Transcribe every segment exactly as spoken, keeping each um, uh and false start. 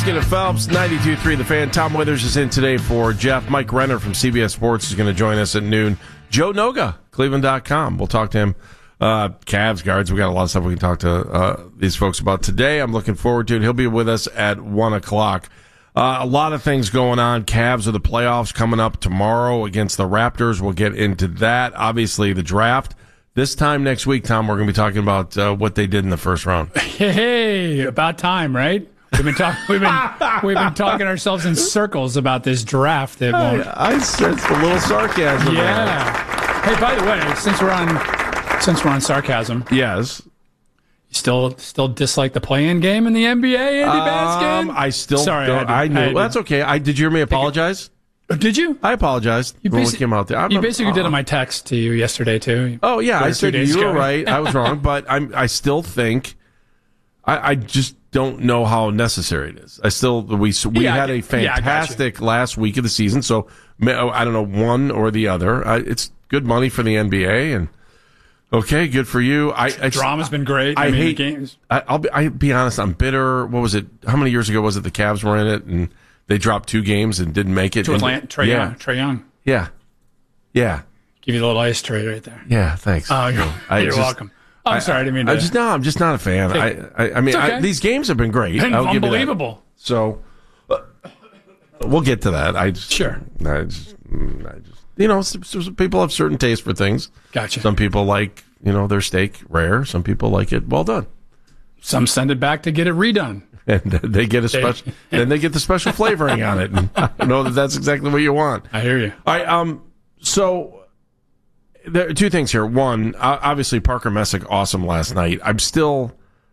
Baskin and Phelps, ninety-two point three The Fan. Tom Withers is in today for Jeff. Mike Renner from C B S Sports is going to join us at noon. Joe Noga, Cleveland dot com. We'll talk to him. Uh, Cavs guards. We got a lot of stuff we can talk to uh, these folks about today. I'm looking forward to it. He'll be with us at one o'clock. Uh, a lot of things going on. Cavs are the playoffs coming up tomorrow against the Raptors. We'll get into that. Obviously, the draft. This time next week, Tom, we're going to be talking about uh, what they did in the first round. Hey, about time, right? We've been talking. We've been we've been talking ourselves in circles about this draft. That won't. I, I sensed a little sarcasm. Yeah. There. Hey, by the way, since we're on since we're on sarcasm, yes, you still still dislike the play-in game in the N B A, Andy Baskin? Um, I still Sorry, don't. I, I knew. I Well, that's okay. I did you hear me apologize? Did you? I apologized You, when we basi- came out there. I'm you a- basically uh, did on my text to you yesterday too. Oh yeah, Or I two said days you were ago. right. I was wrong, but I'm. I still think. I, I just don't know how necessary it is. I still we we Yeah, I had get- a yeah, I got you. fantastic last week of the season, so I don't know one or the other. I, it's good money for the N B A, and okay, good for you. I, I Drama's been great. I, I, mean, hate the games. I, I'll be. I'll be honest. I'm bitter. What was it? How many years ago was it? The Cavs were in it, and they dropped two games and didn't make it. To And- Atlanta, Trae yeah, Young. Trae Young. yeah, yeah, Give you the little ice tray right there. yeah. Thanks. Oh, you're, I you're just- welcome. Oh, I'm I- sorry. I didn't mean to. I just no. I'm just not a fan. I. I, I mean, It's okay. I, these games have been great. Been I'll give you that. unbelievable. So uh, we'll get to that. I just, Sure. I just, mm, I just, you know, some, some people have certain tastes for things. Gotcha. Some people like, you know, their steak rare. Some people like it well done, Some send it back to get it redone. and they get a special. Then they get the special flavoring on it. And I know that that's exactly what you want. I hear you. All right. Um. So there are two things here. One, uh, obviously Parker Messick, awesome last night. I'm still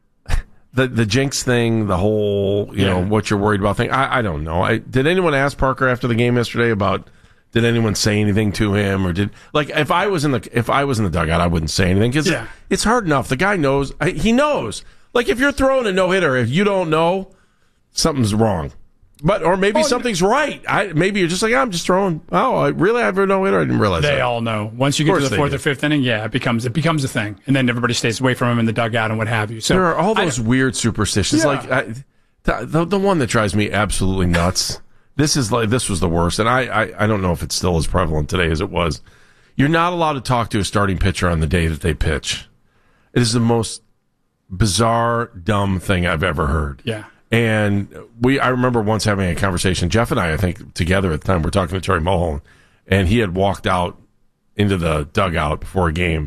the the jinx thing, the whole you Yeah. know what you're worried about thing. I, I don't know. I, did anyone ask Parker after the game yesterday about? Did anyone say anything to him, or did like if I was in the if I was in the dugout, I wouldn't say anything because Yeah. it's hard enough. The guy knows. I, he knows. Like if you're throwing a no hitter, if you don't know, something's wrong. But or maybe Oh, something's right. I maybe you're just like I'm just throwing. Oh, I really have a no hitter. I didn't realize They that. all know. Once you get to course the they fourth do. or fifth inning, yeah, it becomes it becomes a thing, and then everybody stays away from him in the dugout and what have you. So There are all I- those weird superstitions. Yeah. Like I, the, the the one that drives me absolutely nuts. This is like this was the worst, and I, I I don't know if it's still as prevalent today as it was. You're not allowed to talk to a starting pitcher on the day that they pitch. It is the most bizarre, dumb thing I've ever heard. yeah. And we, I remember once having a conversation, Jeff and I, I think together at the time, we were talking to Terry Mulholland, and he had walked out into the dugout before a game,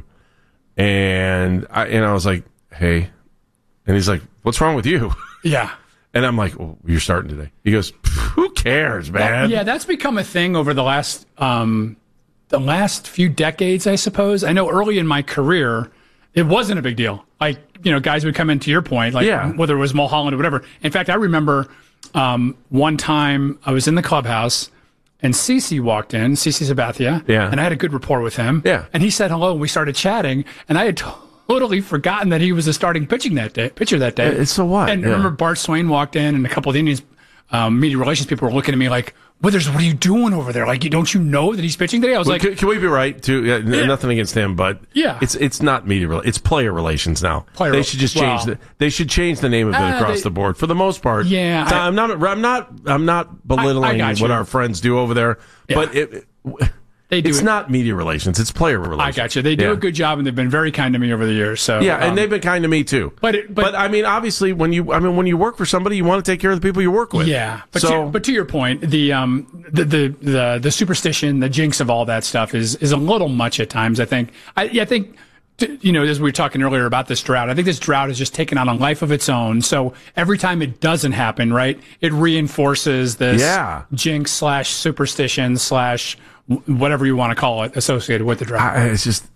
and I, and I was like, "Hey," and he's like, "What's wrong with you?" Yeah. And I'm like, well, "You're starting today." He goes, "Who cares, man?" Yeah, that's become a thing over the last um, the last few decades, I suppose. I know early in my career, it wasn't a big deal. Like, you know, guys would come in, to your point, like Yeah. whether it was Mulholland or whatever. In fact, I remember um, one time I was in the clubhouse and Cece walked in, Cece Sabathia, Yeah. and I had a good rapport with him. Yeah. And he said hello, and we started chatting, and I had totally forgotten that he was a starting pitching that day, pitcher that day. Uh, so what? And Yeah. remember Bart Swain walked in, and a couple of the Indians um, media relations people were looking at me like, Withers, what are you doing over there? Like, you don't you know that he's pitching today? I was Well, like, can, can we be right too? Yeah, n- Yeah. Nothing against him, but Yeah. it's it's not media. rela- It's player relations now. Player they rel- should just change well- the. They should change the name of it Uh, across they- the board for the most part. Yeah, So I- I'm not. I'm not. I'm not belittling got what you. our friends do over there, Yeah. but it. they do It's it. not media relations. It's player I relations. got you. They do Yeah. a good job, and they've been very kind to me over the years. So Yeah, and um, they've been kind to me too. But it- but- I mean, obviously, when you I mean when you work for somebody, you want to take care of the people you work with. Yeah, but so to, but to your point, the um the, the the the superstition, the jinx of all that stuff is is a little much at times. I think. I yeah, I think. t- You know, as we were talking earlier about this drought, I think this drought has just taken on a life of its own. So every time it doesn't happen, right, it reinforces this Yeah. jinx slash superstition slash w- whatever you want to call it associated with the drought. I, it's just.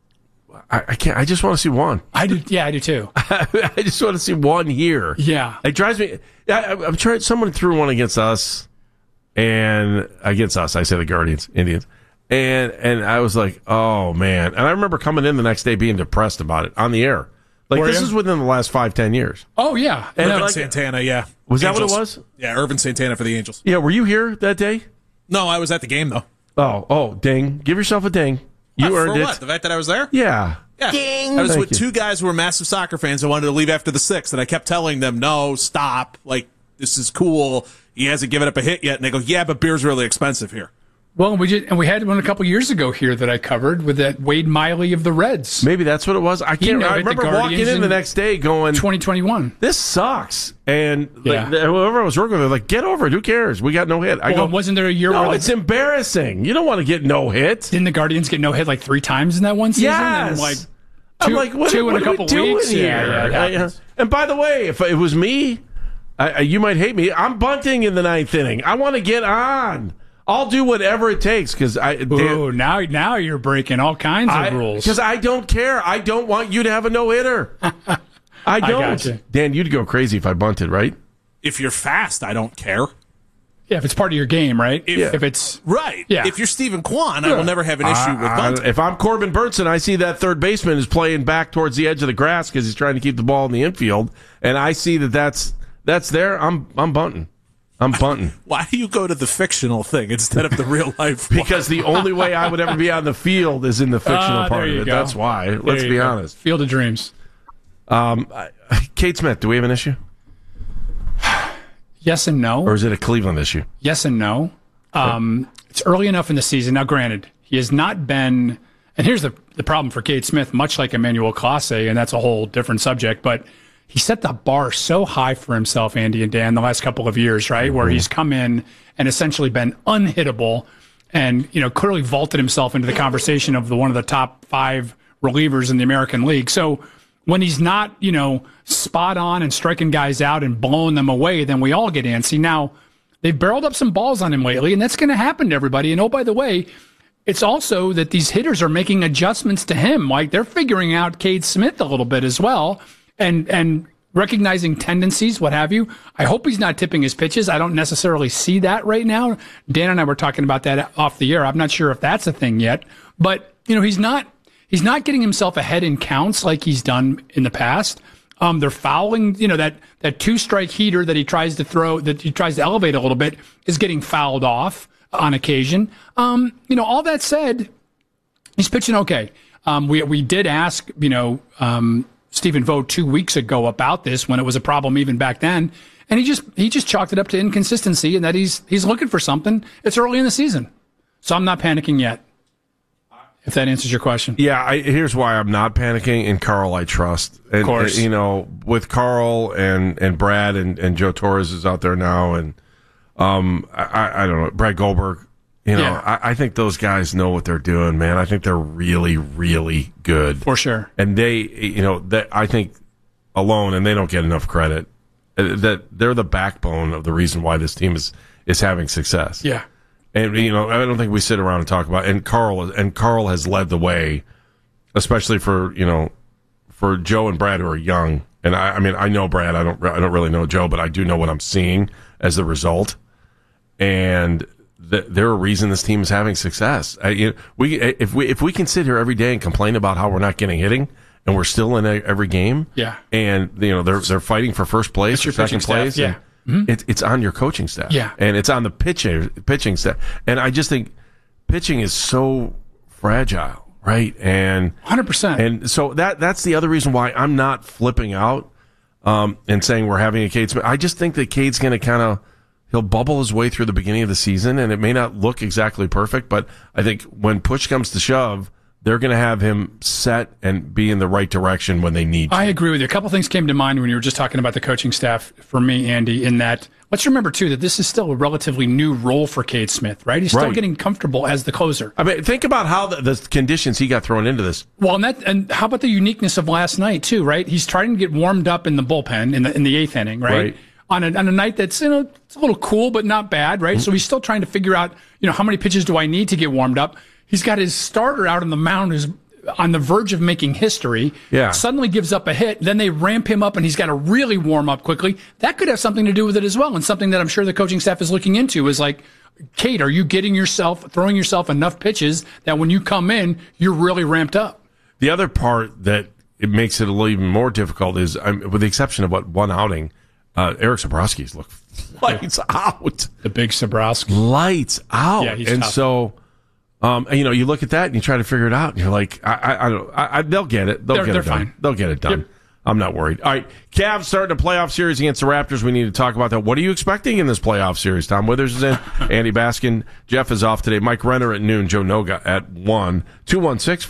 I, I can't. I just want to see one. I do, yeah, I do too. I just want to see one here. Yeah. It drives me. I, I- I'm trying. Someone threw one against us, and against us, I say the Guardians, Indians, and and I was like, oh man. And I remember coming in the next day being depressed about it on the air. Like Were this you? is within the last five, ten years. Oh yeah. And No, like- Santana, yeah. Was that what it Angels. was? Yeah, Irvin Santana for the Angels. Yeah. Were you here that day? No, I was at the game though. Oh, oh, ding! Give yourself a ding. You What, earned for it. what? The fact that I was there? Yeah. Yeah. Ding! I was Thank with you. two guys who were massive soccer fans and wanted to leave after the sixth, and I kept telling them, no, stop. Like, this is cool. He hasn't given up a hit yet. And they go, yeah, but beer's really expensive here. Well, we just, and we had one a couple years ago here that I covered with that Wade Miley of the Reds. Maybe that's what it was. I can't. I remember walking in the next day going, twenty twenty-one. This sucks. And yeah. like, whoever I was working with, they're like, get over it. Who cares? We got no hit. I well, go, wasn't there a year? No, where it's the, embarrassing. You don't want to get no hit. Didn't the Guardians get no hit like three times in that one season? Yes. And like two, I'm like, what, two what in a are couple we doing weeks here? Yeah, yeah, I, uh, and by the way, if it was me, I, I, you might hate me. I'm bunting in the ninth inning. I want to get on. I'll do whatever it takes because I. Ooh, Dan, now now you're breaking all kinds of I, rules. Because I don't care. I don't want you to have a no hitter. I don't. I gotcha. Dan, you'd go crazy if I bunted, right? If you're fast, I don't care. Yeah, if it's part of your game, right? If, yeah. if it's right. Yeah. If you're Stephen Kwan, I will never have an issue I, with bunting. I, if I'm Corbin Burnson, I see that third baseman is playing back towards the edge of the grass because he's trying to keep the ball in the infield, and I see that that's that's there. I'm I'm bunting. I'm bunting. Why do you go to the fictional thing instead of the real life one? Because the only way I would ever be on the field is in the fictional uh, part of it. Go. That's why. There Let's be go. honest. Field of Dreams. Um, Kate Smith, do we have an issue? Yes and no. Or is it a Cleveland issue? Yes and no. Um, it's early enough in the season. Now, granted, he has not been, and here's the, the problem for Kate Smith, much like Emmanuel Clase, and that's a whole different subject, but he set the bar so high for himself, Andy and Dan, the last couple of years, right, mm-hmm. where he's come in and essentially been unhittable and, you know, clearly vaulted himself into the conversation of the one of the top five relievers in the American League. So when he's not, you know, spot on and striking guys out and blowing them away, then we all get antsy. Now, they've barreled up some balls on him lately, and that's going to happen to everybody. And, oh, by the way, it's also that these hitters are making adjustments to him. Like, they're figuring out Cade Smith a little bit as well and and recognizing tendencies, what have you. I hope he's not tipping his pitches. I don't necessarily see that right now. Dan and I were talking about that off the air. I'm not sure if that's a thing yet. But, you know, he's not he's not getting himself ahead in counts like he's done in the past. Um, they're fouling, you know, that, that two strike heater that he tries to throw, that he tries to elevate a little bit is getting fouled off on occasion. Um, you know, all that said, he's pitching okay. Um, we, we did ask, you know, um, Stephen Vogt two weeks ago about this when it was a problem even back then. And he just, he just chalked it up to inconsistency and that he's, he's looking for something. It's early in the season. So I'm not panicking yet. If that answers your question. Yeah, I, here's why I'm not panicking. In Carl, I trust. And, of course. And, you know, with Carl and, and Brad and, and Joe Torres is out there now, and um, I, I don't know, Brad Goldberg. You know, yeah. I, I think those guys know what they're doing, man. I think they're really, really good. For sure. And they, you know, that I think alone, and they don't get enough credit, that they're the backbone of the reason why this team is, is having success. Yeah. And, you know, I don't think we sit around and talk about, and Carl, and Carl has led the way, especially for, you know, for Joe and Brad who are young. And I, I mean, I know Brad, I don't, I don't really know Joe, but I do know what I'm seeing as the result. And th- they're a reason this team is having success. I, you know, we, if we, if we can sit here every day and complain about how we're not getting hitting, and we're still in a, every game, yeah, and you know they're they're fighting for first place or second place, staff, yeah. Mm-hmm. It's it's on your coaching staff, yeah, and it's on the pitching pitching staff, and I just think pitching is so fragile, right? And one hundred percent, and so that that's the other reason why I'm not flipping out um, and saying we're having a Cade Smith. I just think that Cade's going to kind of he'll bubble his way through the beginning of the season, and it may not look exactly perfect, but I think when push comes to shove, they're going to have him set and be in the right direction when they need to. I agree with you. A couple things came to mind when you were just talking about the coaching staff for me, Andy, in that let's remember, too, that this is still a relatively new role for Cade Smith, right? He's still right. getting comfortable as the closer. I mean, think about how the, the conditions he got thrown into this. Well, and, that, and how about the uniqueness of last night, too, right? He's trying to get warmed up in the bullpen in the, in the eighth inning, right? right. On a, on a night that's, you know, it's a little cool, but not bad, right? Mm-hmm. So he's still trying to figure out, you know, how many pitches do I need to get warmed up? He's got his starter out on the mound who's on the verge of making history, yeah. suddenly gives up a hit, then they ramp him up and he's got to really warm up quickly. That could have something to do with it as well, and something that I'm sure the coaching staff is looking into is like, Kate, are you getting yourself, throwing yourself enough pitches that when you come in, you're really ramped up? The other part that it makes it a little even more difficult is, um, with the exception of what one outing, uh, Eric Sabrowski's look lights out. The big Sabrowski. Lights out. Yeah, he's and tough. so... Um, you know, you look at that and you try to figure it out, and you're like, I, I, I don't, I, I they'll get it, they'll they're, get they're it done, fine. they'll get it done. Yep. I'm not worried. All right, Cavs starting a playoff series against the Raptors. We need to talk about that. What are you expecting in this playoff series? Tom Withers is in. Andy Baskin. Jeff is off today. Mike Renner at noon. Joe Noga at one. two one six